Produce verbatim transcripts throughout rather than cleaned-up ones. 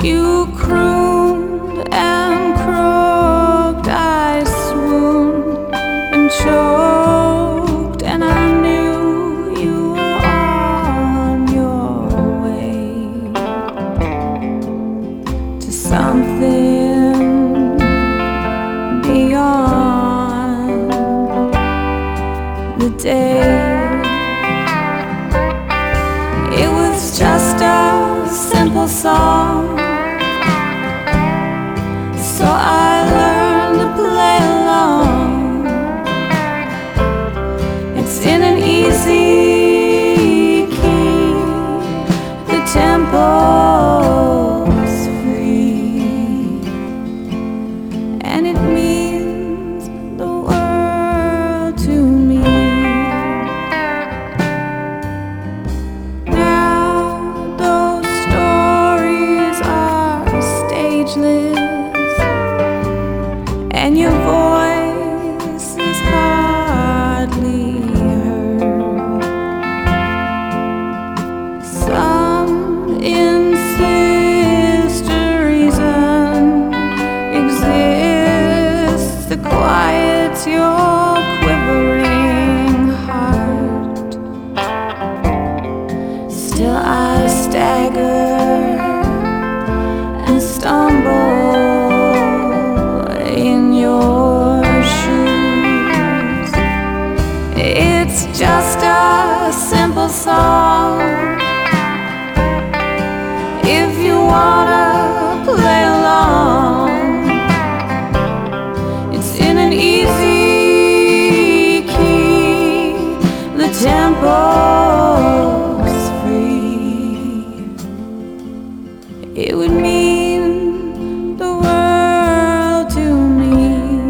You crooned and croaked, I swooned and choked, and I knew you were on your way to something beyond the day. It was just a simple song, so I learned to play along. It's in an easy key, the tempo's free, and it means the world to me. Now those stories are stageless, and your voice is hardly heard. Some insist a reason exists to quiet your quivering heart. Still I stagger and stumble in your shoes. It's just a simple song. If you wanna play along, it's in an easy key, the tempo's free. It would mean the world to me.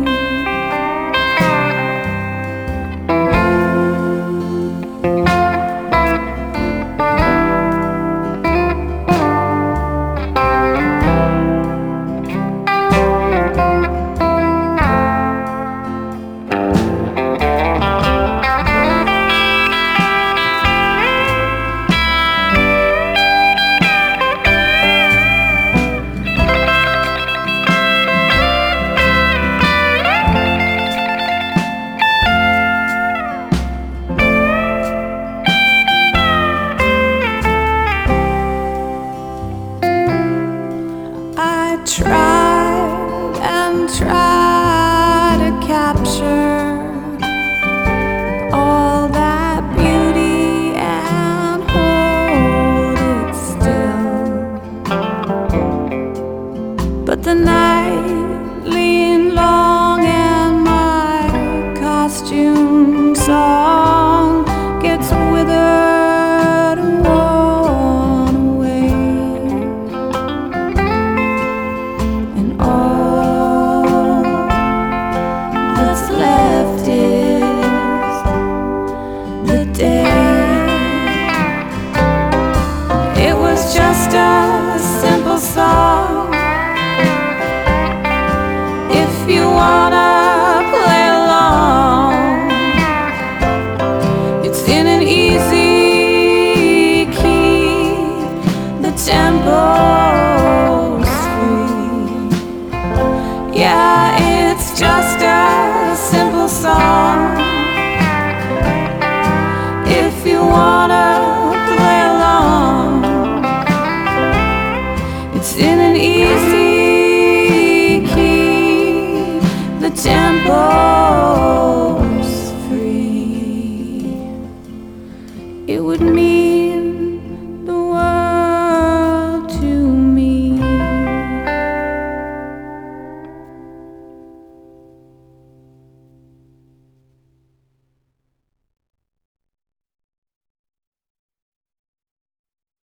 I tried and tried to capture all that beauty and hold it still, but the night leaned long and my costume song gets withered and worn away. All that's left is the day. It was just a simple song. If you wanna play along, it's in an easy key, the tempo's free. Yeah, it's just a simple song. If you wanna play along, it's in an easy